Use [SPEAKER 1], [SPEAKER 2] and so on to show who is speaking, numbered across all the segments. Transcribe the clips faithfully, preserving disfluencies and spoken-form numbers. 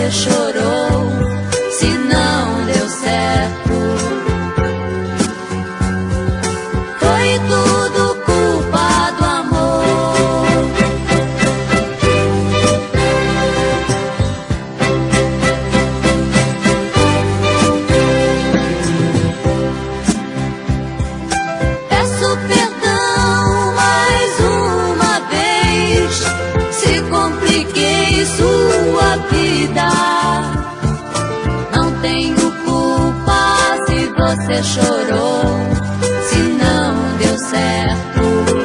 [SPEAKER 1] você chorou, se não deu certo. Foi tudo culpa do amor. Peço perdão mais uma vez, se compliquei sua vida. Não tenho culpa se você chorou, se não deu certo.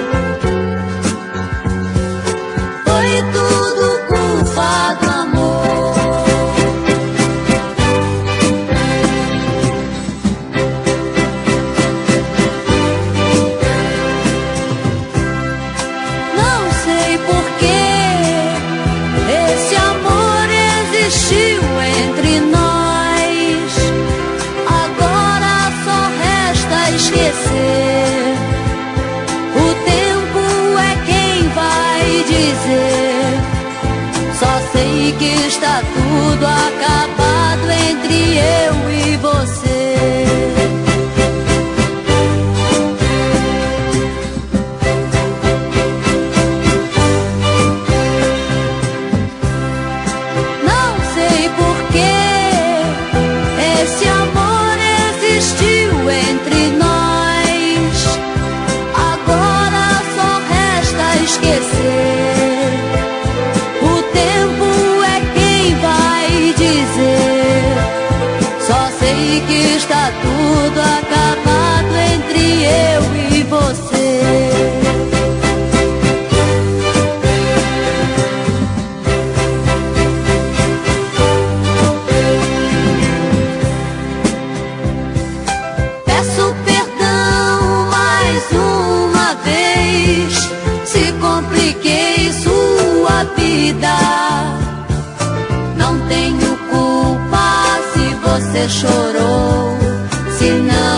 [SPEAKER 1] Foi tudo culpa do amor. Não sei porquê esse amor existiu entre nós. Agora só resta esquecer. O tempo é quem vai dizer. Só sei que está tudo acabado entre eu e você. Não sei porquê esse amor existiu entre nós. Agora só resta esquecer. O tempo é quem vai dizer. Só sei que está tudo acabado entre eu e você. Peço perdão mais uma vez, se compliquei sua vida. Não tenho culpa se você chorou, se não